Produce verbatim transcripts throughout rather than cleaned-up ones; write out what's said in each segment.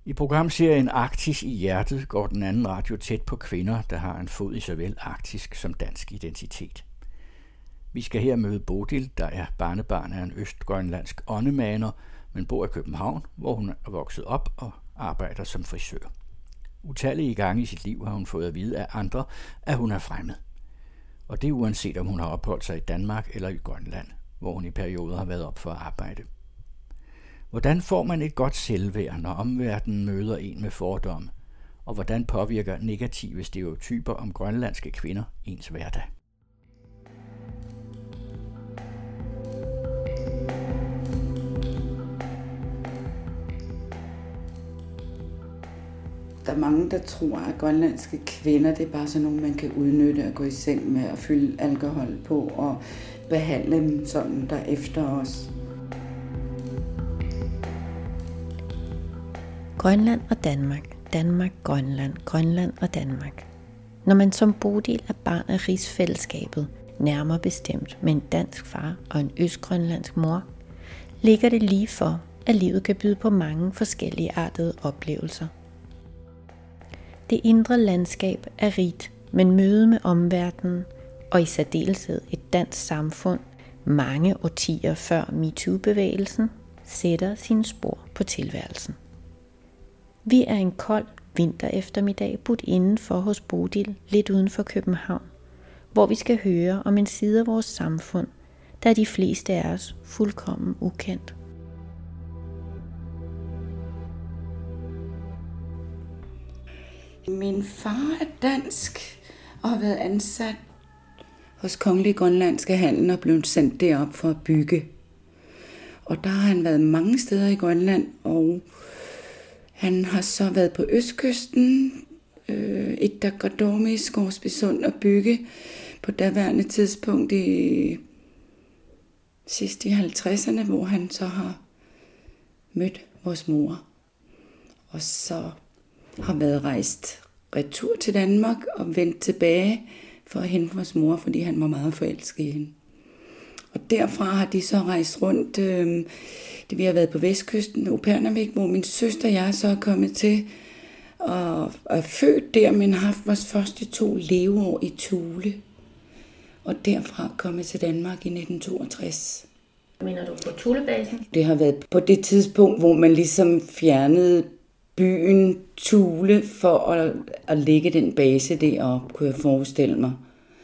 I programserien Arktis i hjertet går den anden radio tæt på kvinder, der har en fod i såvel arktisk som dansk identitet. Vi skal her møde Bodil, der er barnebarn af en østgrønlandsk åndemaner, men bor i København, hvor hun er vokset op og arbejder som frisør. Utallige gange i sit liv har hun fået at vide af andre, at hun er fremmed. Og det er uanset om hun har opholdt sig i Danmark eller i Grønland, hvor hun i perioder har været op for at arbejde. Hvordan får man et godt selvværd, når omverdenen møder en med fordomme? Og hvordan påvirker negative stereotyper om grønlandske kvinder ens hverdag? Der er mange, der tror, at grønlandske kvinder, det er bare sådan nogle, man kan udnytte og gå i seng med og fylde alkohol på og behandle dem sådan der efter os. Grønland og Danmark, Danmark, Grønland, Grønland og Danmark. Når man som Bodil er barn af rigsfællesskabet, nærmere bestemt med en dansk far og en østgrønlandsk mor, ligger det lige for, at livet kan byde på mange forskellige artede oplevelser. Det indre landskab er rigt, men møde med omverdenen, og i særdeleshed et dansk samfund, mange årtier før MeToo-bevægelsen, sætter sine spor på tilværelsen. Vi er en kold vinter eftermiddag budt indenfor hos Bodil, lidt uden for København, hvor vi skal høre om en side af vores samfund, der er de fleste af os fuldkommen ukendt. Min far er dansk og har været ansat hos Kongelige Grønlandske Handel og blevet sendt derop for at bygge. Og der har han været mange steder i Grønland, og han har så været på østkysten, øh, i Itaqadomi, Scoresbysund og bygge på daværende tidspunkt i sidst i halvtredserne, hvor han så har mødt vores mor. Og så har været rejst retur til Danmark og vendt tilbage for at hente vores mor, fordi han var meget forelsket i hende. Og derfra har de så rejst rundt. Øh, det vi har været på vestkysten, Upernavik, hvor min søster og jeg så er kommet til og er født der, men har haft vores første to leveår i Thule. Og derfra kommet til Danmark i nitten toogtres. Mener du på Thulebasen? Det har været på det tidspunkt, hvor man ligesom fjernede byen Thule for at, at lægge den base derop, kunne jeg forestille mig.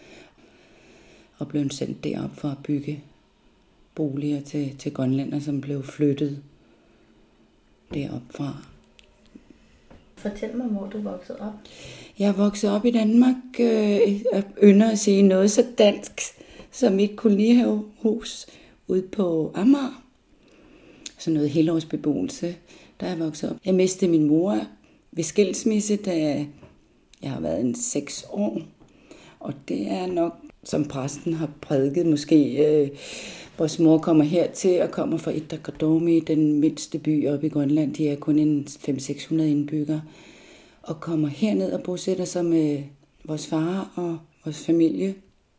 Og blev sendt derop for at bygge boliger til, til grønlændere, som blev flyttet derop fra. Fortæl mig, hvor du voksede op. Jeg er vokset op i Danmark øh, og ynder at sige noget så dansk som et kolonihavehus ude på Amager. Sådan noget helårsbeboelse, der er jeg vokset op. Jeg mistede min mor ved skilsmisse, da jeg har været en seks år. Og det er nok, som præsten har prædiket, måske øh, vores mor kommer hertil og kommer fra Itaqadomi, den mindste by oppe i Grønland. De er kun en fem til seks hundrede indbyggere. Og kommer herned og bosætter sig med vores far og vores familie.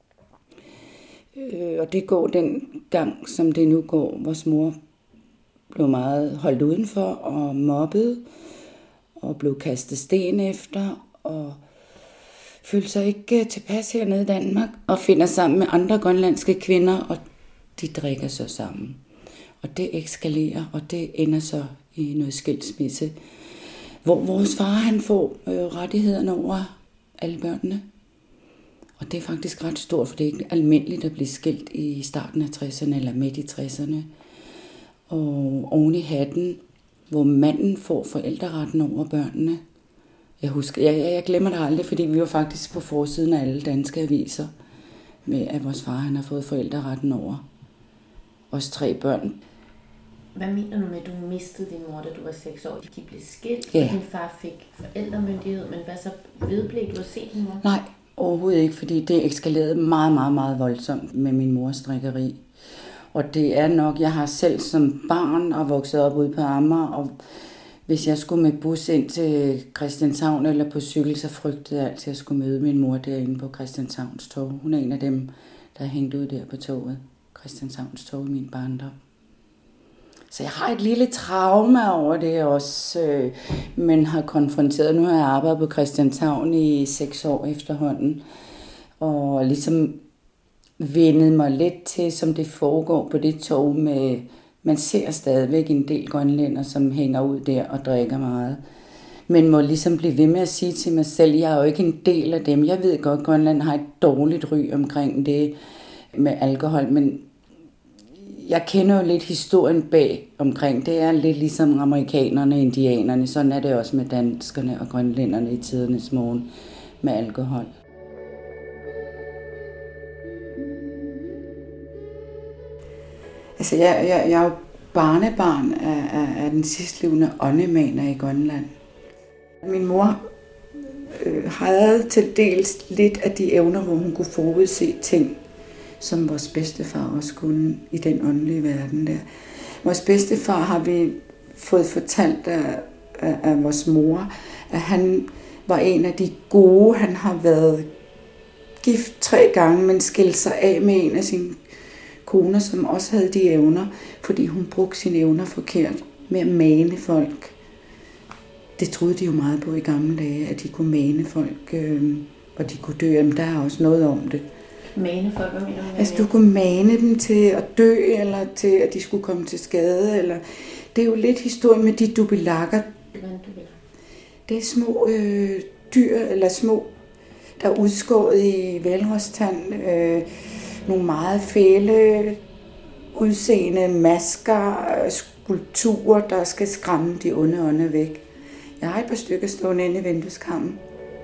Øh, og det går den gang, som det nu går. Vores mor blev meget holdt udenfor og mobbet og blev kastet sten efter og følte sig ikke tilpas hernede i Danmark og finder sammen med andre grønlandske kvinder, og de drikker så sammen. Og det eskalerer, og det ender så i noget skilsmisse, hvor vores far han får øh, rettighederne over alle børnene. Og det er faktisk ret stort, for det er ikke almindeligt at blive skilt i starten af tresserne eller midt i tresserne. Og oven i hatten, hvor manden får forældreretten over børnene. Jeg husker, jeg, jeg glemmer det aldrig, fordi vi var faktisk på forsiden af alle danske aviser med, at vores far han har fået forældreretten over os tre børn. Hvad mener du med, at du mistede din mor, da du var seks år? De blev skilt, ja. Og din far fik forældremyndighed, men hvad så vedblev du at se din mor? Nej, overhovedet ikke, fordi det eskalerede meget, meget, meget voldsomt med min mors drikkeri. Og det er nok, jeg har selv som barn og vokset op ude på Amager, og hvis jeg skulle med bus ind til Christianshavn eller på cykel, så frygtede jeg altid, at jeg skulle møde min mor derinde på Christianshavns tog. Hun er en af dem, der er hængt ud der på toget. Christianshavns tog i min barndom. Så jeg har et lille traume over det også, øh, men har konfronteret. Nu har jeg arbejdet på Christianshavn i seks år efterhånden, og ligesom vendet mig lidt til, som det foregår på det tog med, man ser stadigvæk en del grønlænder, som hænger ud der og drikker meget. Men må ligesom blive ved med at sige til mig selv, jeg er jo ikke en del af dem. Jeg ved godt, at Grønland har et dårligt ry omkring det med alkohol, men jeg kender jo lidt historien bag omkring. Det er lidt ligesom amerikanerne og indianerne. Sådan er det også med danskerne og grønlænderne i tidernes morgen med alkohol. Altså, jeg, jeg, jeg er jo barnebarn af, af, af den sidstlevende åndemaner i Grønland. Min mor øh, havde til dels lidt af de evner, hvor hun kunne forudse ting, som vores bedstefar også kunne i den åndelige verden der. Vores bedstefar har vi fået fortalt af, af, af vores mor, at han var en af de gode. Han har været gift tre gange, men skilt sig af med en af sine koner, som også havde de evner, fordi hun brugte sine evner forkert med at mane folk. Det troede de jo meget på i gamle dage, at de kunne mane folk, øh, og de kunne dø. Jamen, der er også noget om det. Mane folk, hvad mener du? Altså, du kunne mane dem til at dø, eller til, at de skulle komme til skade. Eller... Det er jo lidt historie med de dubilakker. Hvad er en dubilak? Det er små øh, dyr, eller små, der er udskåret i vælrostand. Øh, nogle meget fæle udseende masker, skulpturer, der skal skræmme de onde ånder væk. Jeg har et par stykker stående inde i vindueskarmen.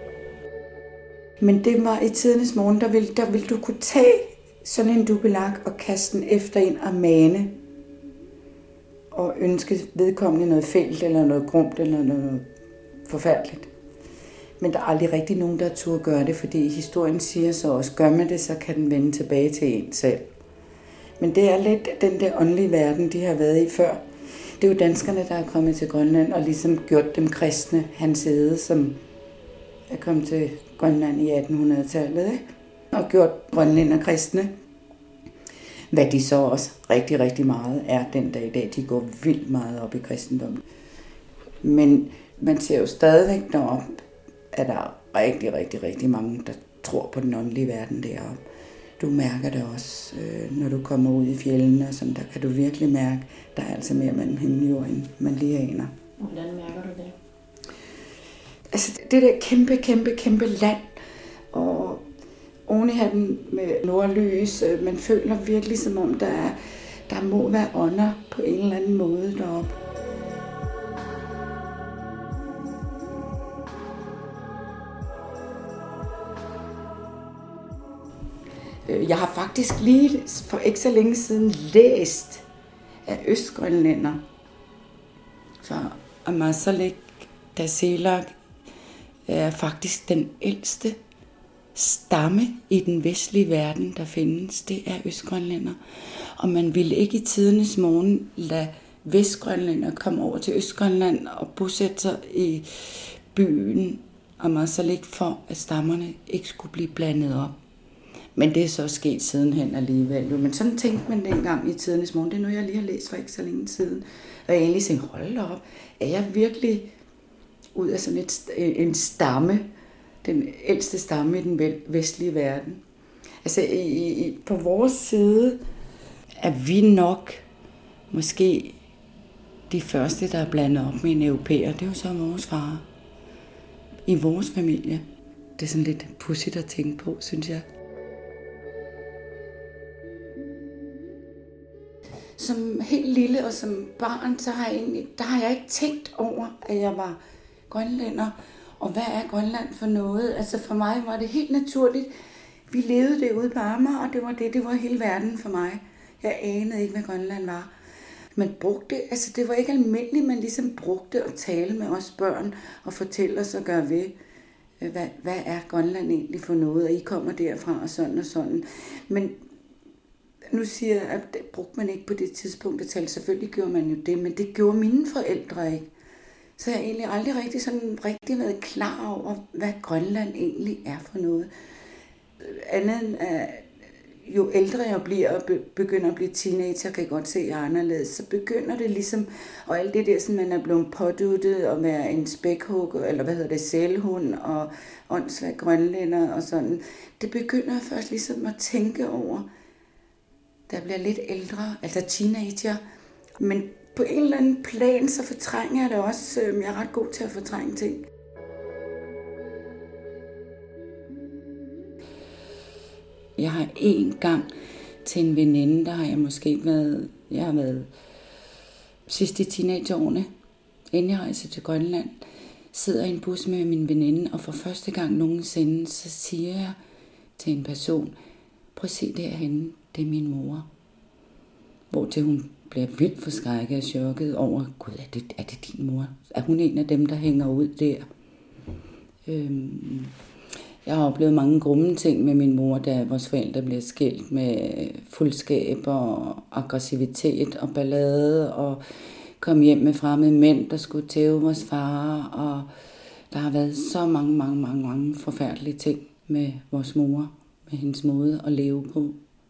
Men det var i tidernes morgen, der ville, der ville du kunne tage sådan en dubilak og kaste den efter en og mane. Og ønske vedkommende noget fælt eller noget grumt eller noget forfærdeligt. Men der er aldrig rigtig nogen, der turde gøre det, fordi historien siger så også, gør man det, så kan den vende tilbage til en selv. Men det er lidt den der åndelige verden, de har været i før. Det er jo danskerne, der er kommet til Grønland og ligesom gjort dem kristne. Hans Ede, som er kommet til Grønland i attenhundredetallet, ikke? Og gjort grønlænder kristne. Hvad de så også rigtig, rigtig meget er den dag i dag. De går vildt meget op i kristendommen. Men man ser jo stadigvæk deroppe, at der er rigtig, rigtig, rigtig mange, der tror på den åndelige verden deroppe. Du mærker det også, øh, når du kommer ud i fjellene, og sådan, der kan du virkelig mærke, der er altså mere mellem himmel og jord, end man lige aner. Hvordan mærker du det? Altså det der kæmpe, kæmpe, kæmpe land, og oven i hatten med nordlys, øh, man føler virkelig som om, der, er, der må være ånder på en eller anden måde deroppe. Jeg har faktisk lige for ikke så længe siden læst af østgrønlænder fra Ammassalik Tasiilaq er faktisk den ældste stamme i den vestlige verden, der findes. Det er østgrønlænder. Og man ville ikke i tidernes morgen lade vestgrønlænder komme over til Østgrønland og bosætte sig i byen Ammassalik, for at stammerne ikke skulle blive blandet op. Men det er så sket sidenhen alligevel. Men sådan tænkte man dengang i tidernes morgen. Det er noget, jeg lige har læst for ikke så længe siden. Og jeg egentlig tænkte, hold da op, er jeg virkelig ud af sådan et, en stamme, den ældste stamme i den vestlige verden? Altså i, i, på vores side er vi nok måske de første, der er blandet op med en europæer. Det er jo så vores far. I vores familie. Det er sådan lidt pudsigt at tænke på, synes jeg. Som helt lille og som barn, så har jeg egentlig, der har jeg ikke tænkt over, at jeg var grønlænder. Og hvad er Grønland for noget? Altså for mig var det helt naturligt. Vi levede derude på Amager, og det var det, det var hele verden for mig. Jeg anede ikke, hvad Grønland var. Man brugte, altså det var ikke almindeligt, man ligesom brugte at tale med os børn og fortælle os og gøre ved, hvad, hvad er Grønland egentlig for noget, og I kommer derfra og sådan og sådan. Men nu siger jeg, at det brugte man ikke på det tidspunkt at tale. Selvfølgelig gjorde man jo det, men det gjorde mine forældre ikke. Så jeg har egentlig aldrig rigtig, sådan, rigtig været klar over, hvad Grønland egentlig er for noget. Andet end at jo ældre jeg bliver og begynder at blive teenager, kan jeg godt se, at jeg er anderledes, så begynder det ligesom, og alt det der, sådan man er blevet påduttet og være en spækhugger, eller hvad hedder det, sælhund og åndssvagt grønlænder og sådan, det begynder jeg først ligesom at tænke over, da jeg bliver lidt ældre, altså teenager, men på en eller anden plan, så fortrænger jeg det også. Jeg er ret god til at fortrænge ting. Jeg har en gang til en veninde, der har jeg måske været, jeg har været sidst i teenageårene, inden jeg rejser til Grønland, sidder i en bus med min veninde, og for første gang nogensinde, så siger jeg til en person, prøv at se derhenne, det er min mor. Hvor til hun bliver vildt forskrækket og chokket over, gud, er det, er det din mor? Er hun en af dem, der hænger ud der? Øhm, jeg har oplevet mange grumme ting med min mor, da vores forældre blev skilt med fuldskab og aggressivitet og ballade, og kom hjem med fremmede mænd, der skulle tæve vores far, og der har været så mange, mange, mange, mange forfærdelige ting med vores mor, med hendes måde at leve på.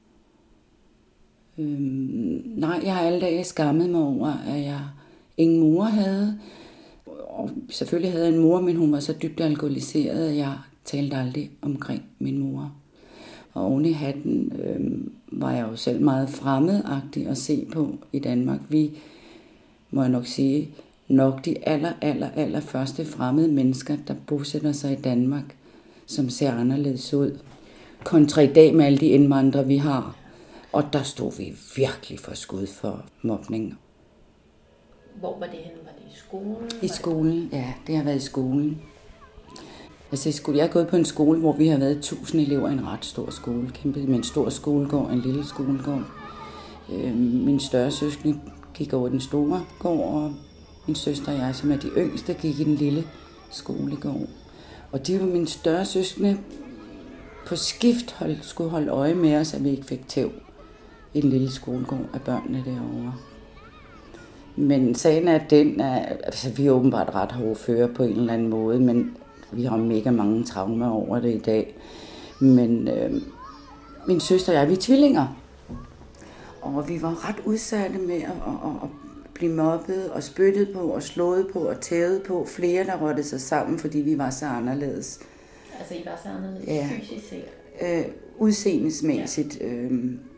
Øhm, nej, jeg har alle dage skammet mig over, at jeg ingen mor havde. Og selvfølgelig havde jeg en mor, men hun var så dybt alkoholiseret, at jeg talte aldrig omkring min mor. Og oven i hatten øhm, var jeg jo selv meget fremmedagtig at se på i Danmark. Vi, må jeg nok sige, nok de aller, aller, aller første fremmede mennesker, der bosætter sig i Danmark, som ser anderledes ud. Kontra i dag med alle de indvandrere, vi har. Og der stod vi virkelig for skud for mobning. Hvor var det henne? Var det i skolen? I skolen, ja. Det har været i skolen. Altså i skole, jeg har gået på en skole, hvor vi har været tusind elever i en ret stor skole. Kæmpe med en stor skolegård, en lille skolegård. Øh, min større søskende gik over den store gård, og min søster og jeg, som er de yngste, gik i den lille skolegård. Og de var mine større søskende på skift hold, skulle holde øje med os, at vi ikke fik tæv i den lille skolegård af børnene derovre. Men sagen er, at den er, altså vi er åbenbart ret hårdføre på en eller anden måde, men vi har mega mange traumer over det i dag. Men øh, min søster og jeg, vi er tvillinger. Og vi var ret udsatte med at, at, at blive mobbet og spyttet på og slået på og tævet på. Flere, der rødte sig sammen, fordi vi var så anderledes. Altså I var så anderledes ja. fysisk set? Øh, udseendesmæssigt. Ja. Øh,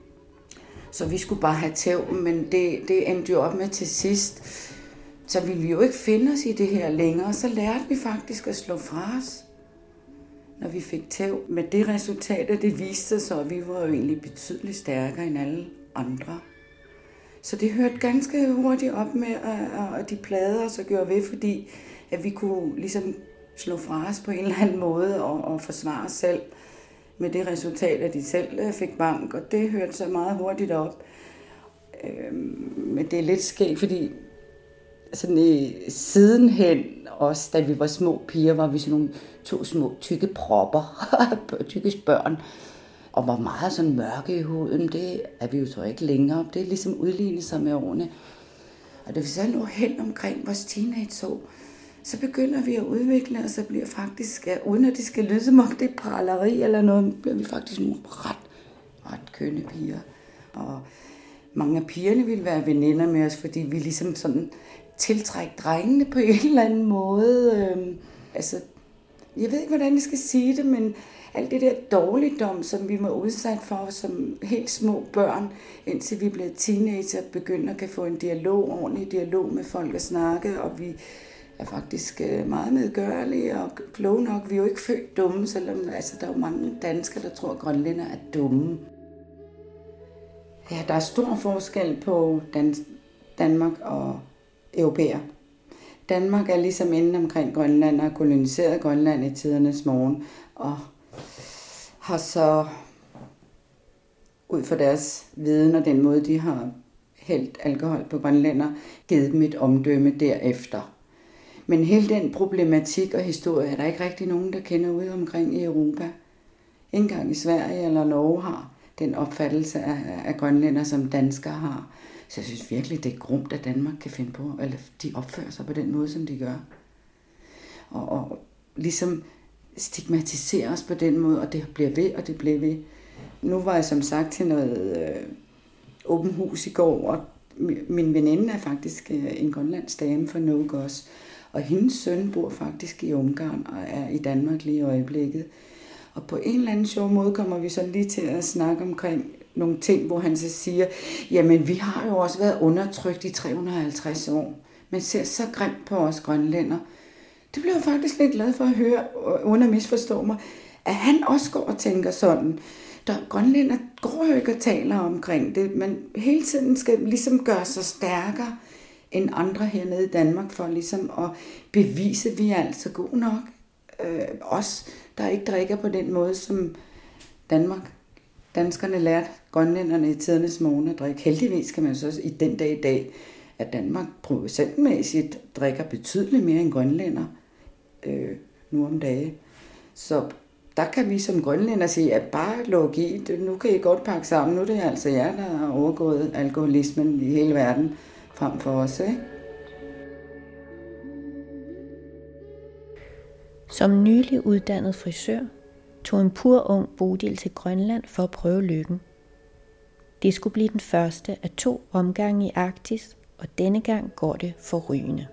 så vi skulle bare have tæv, men det, det endte jo op med til sidst. Så ville vi jo ikke finde os i det her længere. Så lærte vi faktisk at slå fra os, når vi fik tæv. Med det resultat, at det viste sig så, at vi var jo egentlig betydeligt stærkere end alle andre. Så det hørte ganske hurtigt op med, at de plagede os og gjorde ved, fordi at vi kunne ligesom slå fra os på en eller anden måde og, og forsvare os selv. Med det resultat, at de selv fik bank, og det hørte så meget hurtigt op. Øhm, men det er lidt skægt, fordi sådan i sidenhen, også da vi var små piger, var vi sådan nogle to små tykke propper, tykke børn, og var meget sådan mørke i huden. Det er vi jo så ikke længere. Det er ligesom udlignet sig med årene. Og da vi så når hen omkring vores teenageår, så begynder vi at udvikle os og bliver faktisk, ja, uden at det skal lyde som om det er praleri eller noget, bliver vi faktisk nogle ret, ret kønne piger. Og mange af pigerne ville være veninder med os, fordi vi ligesom sådan tiltrækker drengene på en eller anden måde. Øhm, altså, jeg ved ikke, hvordan jeg skal sige det, men alt det der dårligdom, som vi var udsat for som helt små børn, indtil vi blev teenager, begynder at kan få en dialog, ordentlig dialog med folk at snakke, og vi er faktisk meget medgørlige og kloge nok. Vi er jo ikke født dumme, selvom altså, der er jo mange danskere, der tror, at grønlænder er dumme. Ja, der er stor forskel på Dan- Danmark og europæer. Danmark er ligesom inde omkring Grønland og koloniseret Grønland i tidernes morgen, og har så ud fra deres viden og den måde, de har hældt alkohol på grønlænder, givet dem et omdømme derefter. Men hele den problematik og historie er der ikke rigtig nogen, der kender ude omkring i Europa. Ikke engang i Sverige eller Norge har den opfattelse af, af grønlænder, som danskere har. Så jeg synes virkelig, det er grumt, at Danmark kan finde på, eller de opfører sig på den måde, som de gør. Og, og ligesom stigmatiserer os på den måde, og det bliver ved, og det bliver ved. Nu var jeg som sagt til noget øh, åben hus i går, og min veninde er faktisk øh, en grønlandsk dame fra Nuuk også. Og hendes søn bor faktisk i Ungarn og er i Danmark lige i øjeblikket. Og på en eller anden sjov måde kommer vi så lige til at snakke omkring nogle ting, hvor han så siger, jamen vi har jo også været undertrykt i tre hundrede og halvtreds år. Man ser så grimt på os grønlænder. Det blev jeg faktisk lidt glad for at høre, uden at misforstå mig, at han også går og tænker sådan. Der grønlænder går jo ikke og taler omkring det, men hele tiden skal ligesom gøre sig stærkere end andre hernede i Danmark, for ligesom at bevise, at vi er altså gode nok. Øh, os, der ikke drikker på den måde, som Danmark, danskerne lærte grønlænderne i tidernes morgen at drikke. Heldigvis kan man så i den dag i dag, at Danmark procentmæssigt drikker betydeligt mere end grønlænder øh, nu om dagen. Så der kan vi som grønlænder sige, at bare luk i, nu kan I godt pakke sammen. Nu er det altså jer, der har overgået alkoholismen i hele verden frem for os, ikke? Som nylig uddannet frisør tog en pur ung Bodil til Grønland for at prøve lykken. Det skulle blive den første af to omgange i Arktis, og denne gang går det forrygende.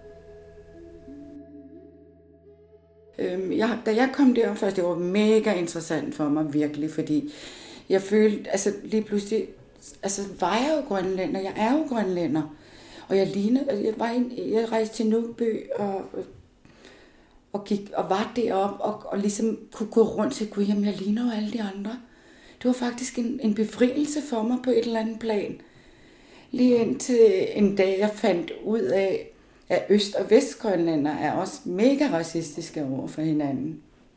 Øhm, jeg, da jeg kom derom først, det var mega interessant for mig virkelig, fordi jeg følte, altså lige pludselig, altså var jeg jo grønlænder, jeg er jo grønlænder, og jeg lignede, jeg, var en, jeg rejste til Nuukby og, og gik og var deroppe og, og ligesom kunne gå rundt til, gud, jamen jeg ligner jo alle de andre. Det var faktisk en, en befrielse for mig på et eller andet plan. Lige indtil en dag, jeg fandt ud af, at Øst- og Vestgrønlænder er også mega racistiske over for hinanden.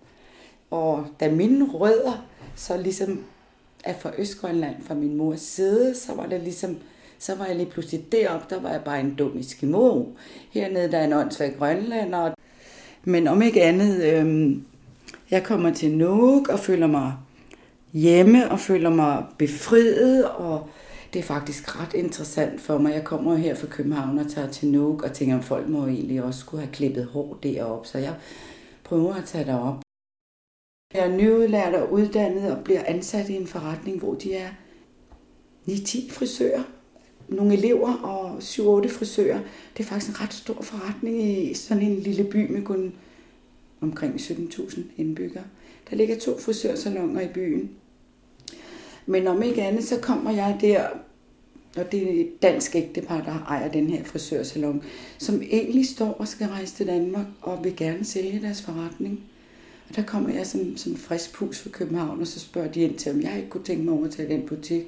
Og da mine rødder så ligesom er fra Østgrønland, fra min mors side, så var det ligesom, så var jeg lige pludselig deroppe, der var jeg bare en dum eskimo. Hernede der er en åndssvag grønlænder. Men om ikke andet, øhm, jeg kommer til Nuuk og føler mig hjemme og føler mig befriet, og det er faktisk ret interessant for mig. Jeg kommer jo her fra København og tager til Nuuk og tænker, om folk må egentlig også skulle have klippet hår deroppe, så jeg prøver at tage derop. Jeg er nyudlært og uddannet og bliver ansat i en forretning, hvor de er ni til ti frisører, nogle elever og syv otte frisører. Det er faktisk en ret stor forretning i sådan en lille by med kun omkring sytten tusind indbyggere. Der ligger to frisørsalonger i byen. Men om ikke andet, så kommer jeg der, og det er et dansk ægtepar, der ejer den her frisørsalon, som egentlig står og skal rejse til Danmark og vil gerne sælge deres forretning. Og der kommer jeg som, som frisk pus fra København, og så spørger de ind til, om jeg ikke kunne tænke mig over at tage den butik.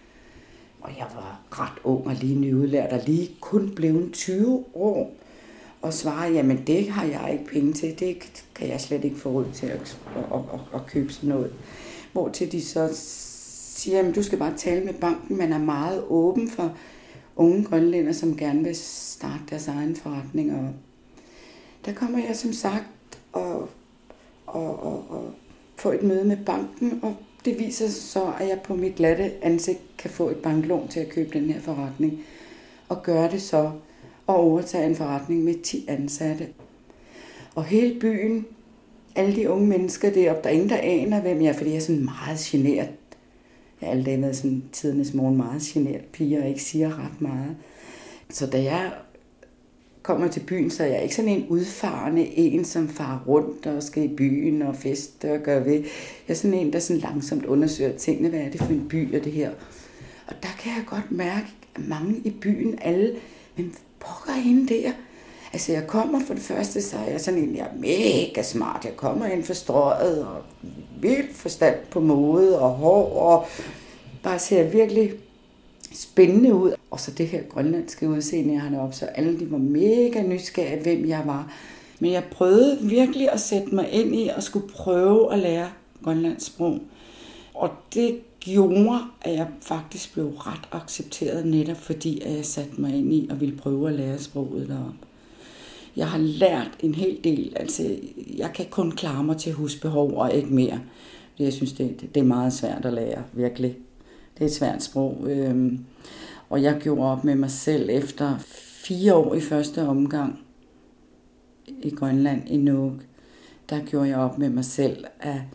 Og jeg var ret ung og lige nyudlært, og lige kun blevet tyve år, og svarer, jamen det har jeg ikke penge til, det kan jeg slet ikke få råd til at, at, at, at købe sådan noget. Hvor til de så siger, at du skal bare tale med banken, man er meget åben for unge grønlænder, som gerne vil starte deres egen forretning. Og der kommer jeg som sagt og, og, og, og får et møde med banken, og det viser sig så, at jeg på mit glatte ansigt kan få et banklån til at købe den her forretning. Og gøre det så, og overtage en forretning med ti ansatte. Og hele byen, alle de unge mennesker deroppe, der er ingen, der aner, hvem jeg er, fordi jeg er sådan meget generet. Jeg er alle dage med sådan tidernes morgen meget generet piger, og ikke siger ret meget. Så da jeg kommer til byen, så er jeg ikke sådan en udfarende en, som farer rundt og skal i byen og feste og gøre ved. Jeg er sådan en, der sådan langsomt undersøger tingene. Hvad er det for en by og det her? Og der kan jeg godt mærke, at mange i byen, alle, men pokker hende der. Altså jeg kommer for det første, så er jeg sådan en, jeg er mega smart. Jeg kommer ind for strøget og vildt forstand på mode og hår og bare ser virkelig spændende ud. Og så det her grønlandske udseende, jeg har deroppe, så alle de var mega nysgerrige, hvem jeg var. Men jeg prøvede virkelig at sætte mig ind i og skulle prøve at lære grønlandsk sprog. Og det gjorde, at jeg faktisk blev ret accepteret, netop fordi at jeg satte mig ind i og ville prøve at lære sproget deroppe. Jeg har lært en hel del, altså jeg kan kun klare mig til husbehov og ikke mere. Jeg synes, det, det er meget svært at lære, virkelig. Det er et svært sprog. Øhm, og jeg gjorde op med mig selv efter fire år i første omgang i Grønland, i Nuuk. Der gjorde jeg op med mig selv, at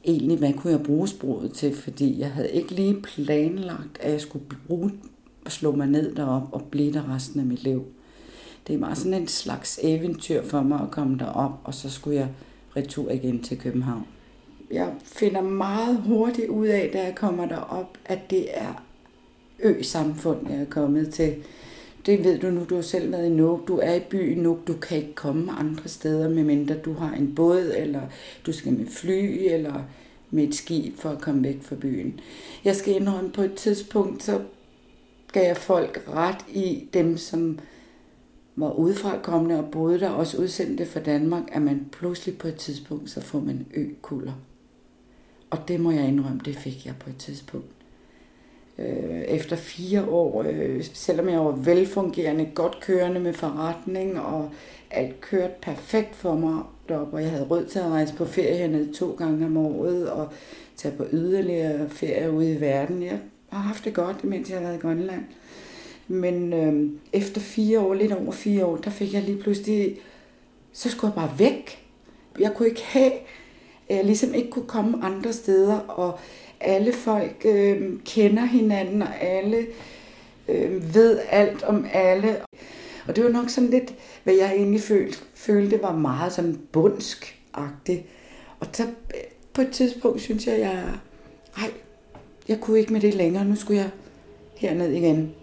egentlig, hvad kunne jeg bruge sproget til, fordi jeg havde ikke lige planlagt, at jeg skulle bruge, slå mig ned derop og blive der resten af mit liv. Det var sådan en slags eventyr for mig at komme derop, og så skulle jeg retur igen til København. Jeg finder meget hurtigt ud af, da jeg kommer derop, at det er ø-samfund, jeg er kommet til. Det ved du nu, du har selv været i Nuuk. Du er i byen Nuuk, du kan ikke komme andre steder, medmindre du har en båd, eller du skal med fly, eller med et skib for at komme væk fra byen. Jeg skal indrømme, på et tidspunkt, så gav jeg folk ret i dem, som var udefra kommende og boede der, også udsendte fra Danmark, at man pludselig på et tidspunkt, så får man ø-kulder. Og det må jeg indrømme, det fik jeg på et tidspunkt. Efter fire år, selvom jeg var velfungerende, godt kørende med forretning, og alt kørte perfekt for mig deroppe, og jeg havde råd til at rejse på ferie ned to gange om året, og tage på yderligere ferie ude i verden. Jeg har haft det godt, mens jeg har været i Grønland. Men øh, efter fire år, lidt over fire år, der fik jeg lige pludselig, så skulle jeg bare væk. Jeg kunne ikke have, jeg ligesom ikke kunne komme andre steder, og alle folk øh, kender hinanden, og alle øh, ved alt om alle. Og det var nok sådan lidt, hvad jeg egentlig følte, følte var meget sådan bundsk-agtigt. Og så på et tidspunkt synes jeg, jeg, ej, jeg kunne ikke med det længere, nu skulle jeg herned igen.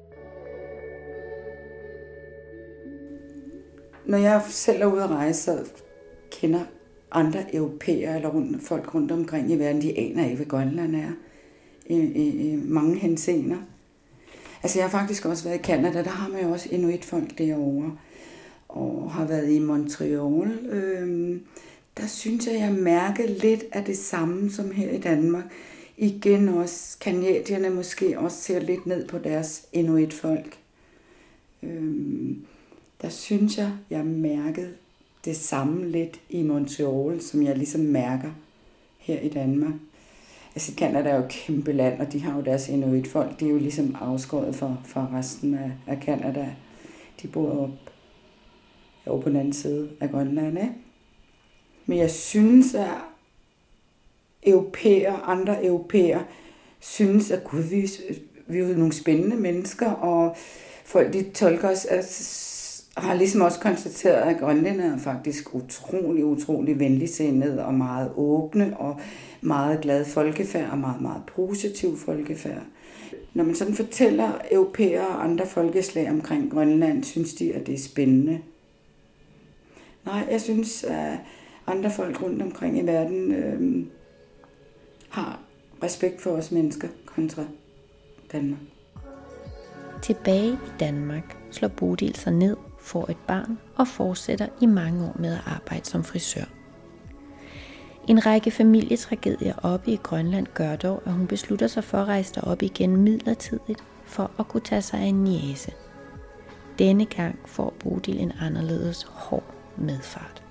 Når jeg selv er ude at rejse, så kender andre europæere eller rundt, folk rundt omkring i verden, de aner ikke, hvad Grønland er i, i, i mange henseender. Altså jeg har faktisk også været i Canada, der har man jo også inuitfolk derovre, og har været i Montreal. Øhm, der synes jeg, jeg mærker lidt af det samme som her i Danmark. Igen også, canadierne måske også ser lidt ned på deres inuitfolk. Øhm, der synes jeg, jeg mærkede det samme lidt i Montreal, som jeg ligesom mærker her i Danmark. Altså Canada er jo et kæmpe land, og de har jo deres inuitfolk. De er jo ligesom afskåret fra, fra resten af, af Canada. De bor op, over på den anden side af Grønland, ikke? Men jeg synes, at europæer, andre europæer, synes, at gud, vi, vi er jo nogle spændende mennesker, og folk, de tolker os, at har ligesom også konstateret, at grønlændere er faktisk utrolig, utrolig venligsindet og meget åbne og meget glad folkefærd og meget, meget positiv folkefærd. Når man sådan fortæller europæere og andre folkeslag omkring Grønland, synes de, at det er spændende. Nej, jeg synes, at andre folk rundt omkring i verden øh, har respekt for os mennesker kontra Danmark. Tilbage i Danmark slår Bodil sig ned, får et barn og fortsætter i mange år med at arbejde som frisør. En række familietragedier oppe i Grønland gør dog, at hun beslutter sig for at rejse derop igen midlertidigt for at kunne tage sig af en niece. Denne gang får Bodil en anderledes hård medfart.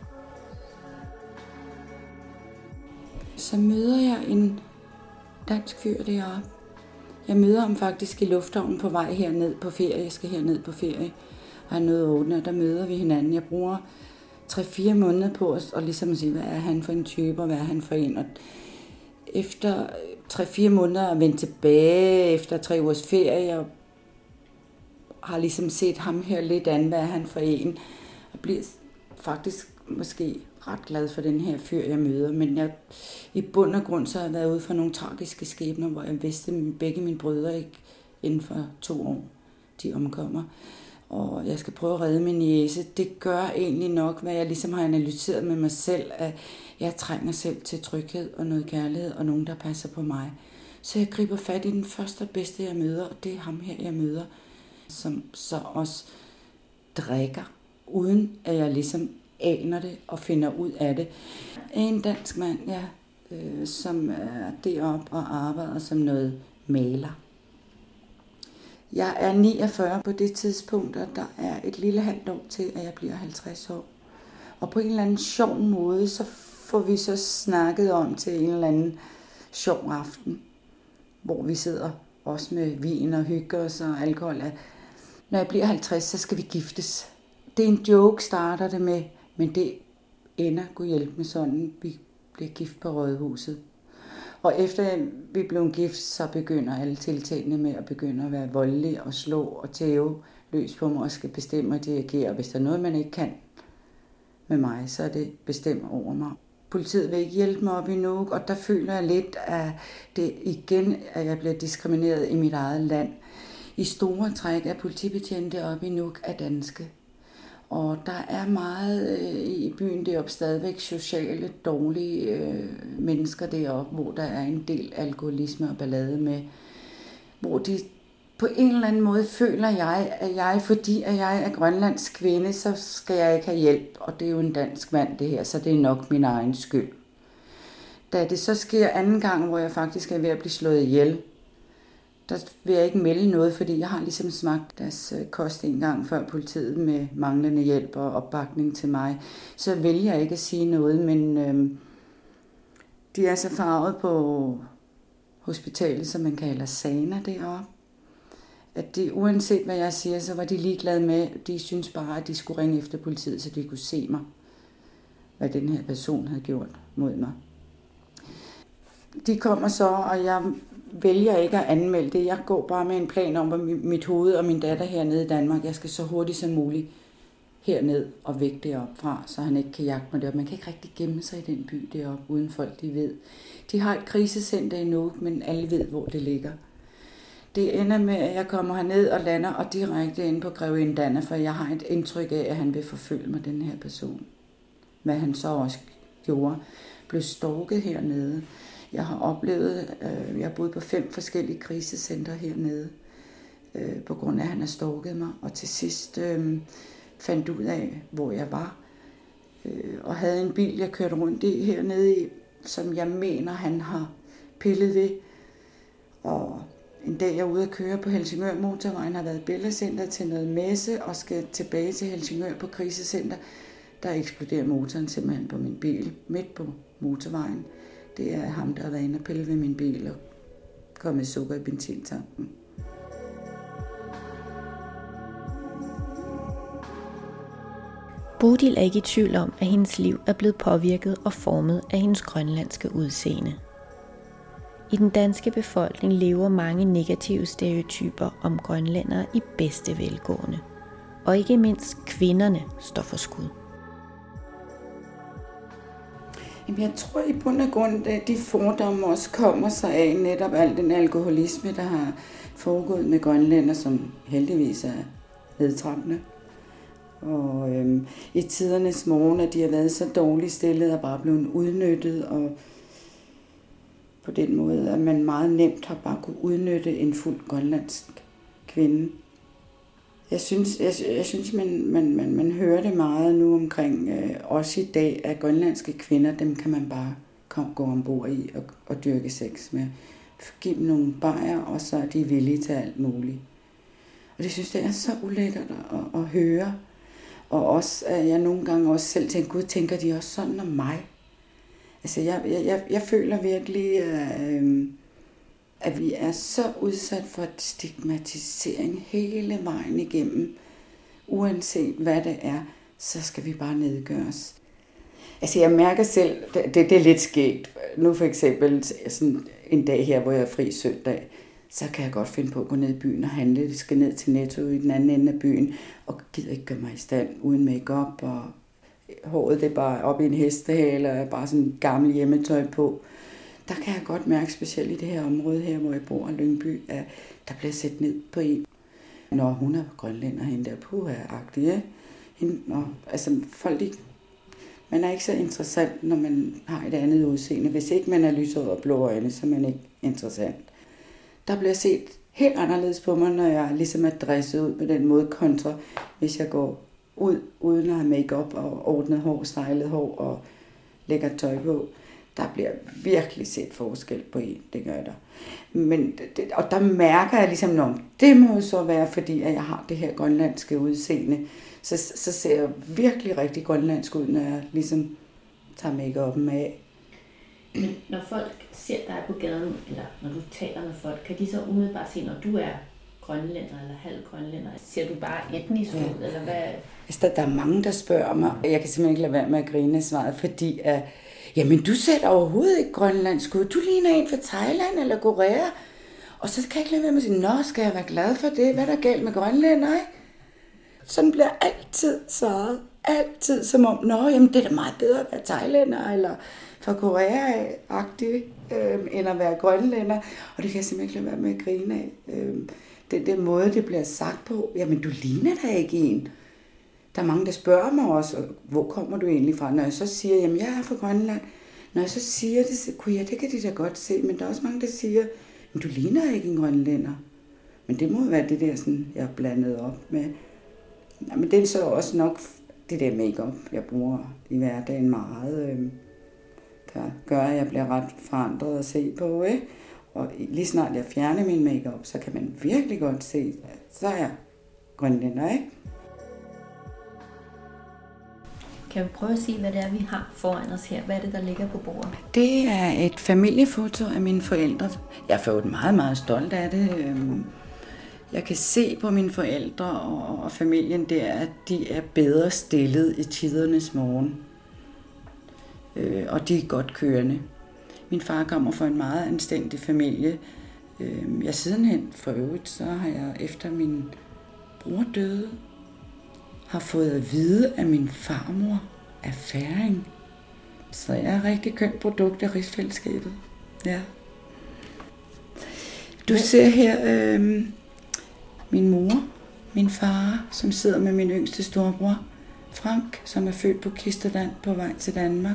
Så møder jeg en dansk fyr deroppe. Jeg møder ham faktisk i lufthavnen på vej herned på ferie. Jeg skal herned på ferie. Og han nåede otte, og der møder vi hinanden. Jeg bruger tre-fire måneder på at og ligesom at sige, hvad er han for en type, og hvad er han for en. Og efter tre-fire måneder at vende tilbage, efter tre ugers ferie, jeg har ligesom set ham her lidt an, hvad er han for en. Og bliver faktisk måske ret glad for den her fyr, jeg møder. Men jeg, i bund og grund så har jeg været ude for nogle tragiske skæbner, hvor jeg vidste, at begge mine brødre ikke inden for to år, de omkommer. Og jeg skal prøve at redde min niece. Det gør egentlig nok, hvad jeg ligesom har analyseret med mig selv, at jeg trænger selv til tryghed og noget kærlighed, og nogen, der passer på mig. Så jeg griber fat i den første og bedste, jeg møder, og det er ham her, jeg møder, som så også drikker, uden at jeg ligesom aner det og finder ud af det. En dansk mand, ja, øh, som er deroppe og arbejder som noget maler. Jeg er niogfyrre på det tidspunkt, og der er et lille halvt år til, at jeg bliver halvtreds år. Og på en eller anden sjov måde, så får vi så snakket om til en eller anden sjov aften, hvor vi sidder også med vin og hygger os og alkohol. Når jeg bliver halvtreds, så skal vi giftes. Det er en joke, starter det med, men det ender, Gud hjælpe med sådan, vi bliver gift på Rådhuset. Og efter vi blev gift, så begynder alle tiltagene med at begynde at være voldelige og slå og tæve løs på mig og skal bestemme og dirigere. Og hvis der er noget, man ikke kan med mig, så er det bestemme over mig. Politiet vil ikke hjælpe mig op i Nuuk, og der føler jeg lidt, at det igen, at jeg bliver diskrimineret i mit eget land. I store træk er politibetjente oppe i Nuuk af danske. Og der er meget øh, i byen deroppe stadigvæk sociale, dårlige øh, mennesker deroppe, hvor der er en del alkoholisme og ballade med. Hvor de på en eller anden måde føler jeg, at jeg, fordi at jeg er grønlandsk kvinde, så skal jeg ikke have hjælp. Og det er jo en dansk mand det her, så det er nok min egen skyld. Da det så sker anden gang, hvor jeg faktisk er ved at blive slået ihjel, der vil jeg ikke melde noget, fordi jeg har ligesom smagt deres kost en gang før politiet med manglende hjælp og opbakning til mig. Så vælger jeg ikke at sige noget, men øh, de er så farvet på hospitalet, som man kalder Sana deroppe. At de, uanset hvad jeg siger, så var de ligeglade med, de synes bare, at de skulle ringe efter politiet, så de kunne se mig, hvad den her person havde gjort mod mig. De kommer så, og jeg vælger ikke at anmelde det. Jeg går bare med en plan om, at mit hoved og min datter hernede i Danmark, jeg skal så hurtigt som muligt herned og væk deroppe fra, så han ikke kan jagte mig deroppe. Man kan ikke rigtig gemme sig i den by deroppe, uden folk de ved. De har et krisecenter i Nuuk, men alle ved, hvor det ligger. Det ender med, at jeg kommer herned og lander og direkte ind på Grevinde Danner, for jeg har et indtryk af, at han vil forfølge mig, den her person. Hvad han så også gjorde. Blev stalket hernede. Jeg har oplevet, øh, jeg har boet på fem forskellige krisecenter hernede, øh, på grund af, at han har stalket mig. Og til sidst øh, fandt ud af, hvor jeg var. Øh, og havde en bil, jeg kørte rundt i hernede i, som jeg mener, han har pillet ved. Og en dag jeg er ude at køre på Helsingør Motorvejen, har været billedcenter til noget messe og skal tilbage til Helsingør på krisecenter. Der eksploderer motoren simpelthen på min bil, midt på motorvejen. Det er ham, der har været inde og pille ved min bil og kommet sukker i benzintanken. Bodil er ikke i tvivl om, at hendes liv er blevet påvirket og formet af hendes grønlandske udseende. I den danske befolkning lever mange negative stereotyper om grønlændere i bedste velgående. Og ikke mindst kvinderne står for skud. Jamen, jeg tror i bund og grund, at de fordomme også kommer sig af netop al den alkoholisme, der har foregået med grønlænder, som heldigvis er nedtrappende. Og øhm, i tidernes morgen, at de har været så dårligt stillet og bare blevet udnyttet, og på den måde, at man meget nemt har bare kunne udnytte en fuld grønlandsk kvinde. Jeg synes, jeg, jeg synes man, man, man, man hører det meget nu omkring, øh, også i dag, at grønlandske kvinder, dem kan man bare kom, gå ombord i og, og dyrke sex med. Giv dem nogle bajer, og så er de villige til alt muligt. Og det synes jeg er så ulækkert at, at høre. Og også, at jeg nogle gange også selv tænker, gud, tænker de også sådan om mig? Altså, jeg, jeg, jeg føler virkelig, øh, at vi er så udsat for stigmatisering hele vejen igennem. Uanset hvad det er, så skal vi bare nedgøres. Altså, jeg mærker selv, det, det er lidt skægt. Nu for eksempel sådan en dag her, hvor jeg er fri søndag, så kan jeg godt finde på at gå ned i byen og handle. Jeg skal ned til Netto i den anden ende af byen, og gider ikke gøre mig i stand uden make-up, og håret det er bare op i en hestehale, og bare sådan gammel hjemmetøj på. Der kan jeg godt mærke, specielt i det her område her, hvor jeg bor i Lyngby, at der bliver set ned på en. Når hun er grønlænder, hende der puha-agtig, ja. Og, altså, folk, de, man er ikke så interessant, når man har et andet udseende. Hvis ikke man er lyshåret og blå øjne, så er man ikke interessant. Der bliver set helt anderledes på mig, når jeg ligesom er dresset ud på den måde kontra, hvis jeg går ud uden at have make-up og ordnet hår, stylet hår og lækker tøj på. Der bliver virkelig set forskel på en, det gør der. Men det, og der mærker jeg ligesom, at det må så være, fordi at jeg har det her grønlandske udseende. Så, så ser jeg virkelig rigtig grønlandsk ud, når jeg ligesom tager make-up'en af. Men når folk ser dig på gaden, eller når du taler med folk, kan de så umiddelbart se, når du er grønlænder eller halv grønlænder? Ser du bare etnisk ud, ja. Eller hvad? Altså, der er mange, der spørger mig, og jeg kan simpelthen ikke lade være med at grine af svaret, fordi at jamen du ser overhovedet ikke grønlandsk ud. Du ligner en fra Thailand eller Korea. Og så kan jeg ikke lade være med at sige, nå, skal jeg være glad for det? Hvad er der galt med grønlænder, ikke? Sådan bliver altid svaret. Altid som om, nå, jamen det er da meget bedre at være thailænder eller fra Korea-agtig, øh, end at være grønlænder. Og det kan jeg simpelthen ikke lade være med at grine af. Øh, den der måde, det bliver sagt på, jamen du ligner da ikke en. Der er mange, der spørger mig også, hvor kommer du egentlig fra? Når jeg så siger, jamen jeg er fra Grønland. Når jeg så siger det, så kunne jeg, det kan de da godt se, men der er også mange, der siger, men du ligner ikke en grønlænder. Men det må være det der, sådan, jeg er blandet op med. Ja, men det er så også nok det der make-up, jeg bruger i hverdagen meget, øh, der gør, at jeg bliver ret forandret at se på. Ikke? Og lige snart jeg fjerner min make-up, så kan man virkelig godt se, at så er jeg grønlænder, ikke? Kan vi prøve at sige, hvad det er, vi har foran os her? Hvad er det, der ligger på bordet? Det er et familiefoto af mine forældre. Jeg er fået meget, meget stolt af det. Jeg kan se på mine forældre og familien der, at de er bedre stillet i tidernes morgen. Og de er godt kørende. Min far kommer fra en meget anstændig familie. Jeg sidenhen for øvrigt, så har jeg efter min bror døde, har fået at vide, at min farmor er færing. Så jeg er et rigtig kønt produkt af rigsfællesskabet. Ja. Du ser her øh, min mor, min far, som sidder med min yngste storebror, Frank, som er født på Kisterland på vej til Danmark.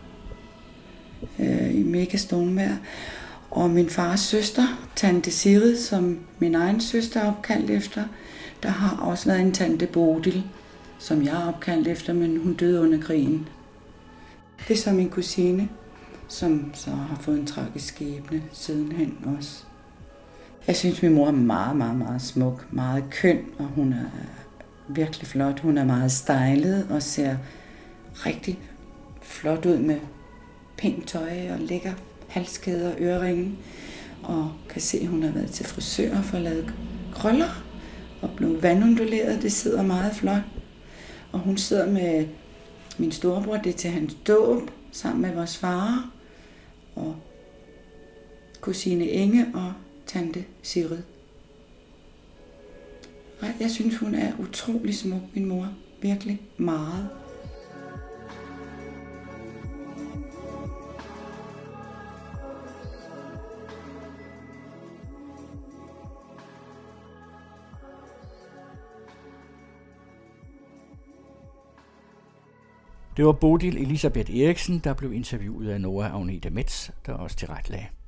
Øh, I mega stormvejr. Og min fars søster, tante Sigrid, som min egen søster er opkaldt efter. Der har også været en tante Bodil, som jeg er opkaldt efter, men hun døde under krigen. Det er så min kusine, som så har fået en tragisk skæbne sidenhen også. Jeg synes, min mor er meget, meget, meget smuk, meget køn, og hun er virkelig flot. Hun er meget stylet og ser rigtig flot ud med pænt tøj og lækker halskæder og øreringe. Og kan se, at hun har været til frisør og fået lavet krøller og blevet vandunduleret. Det sidder meget flot. Og hun sidder med min storebror, det er til hans dåb, sammen med vores far og kusine Inge og tante Sigrid. Jeg synes, hun er utrolig smuk, min mor. Virkelig meget. Det var Bodil Elisabeth Eriksen, der blev interviewet af Nora Agnete Metz, der også tilrettelagde.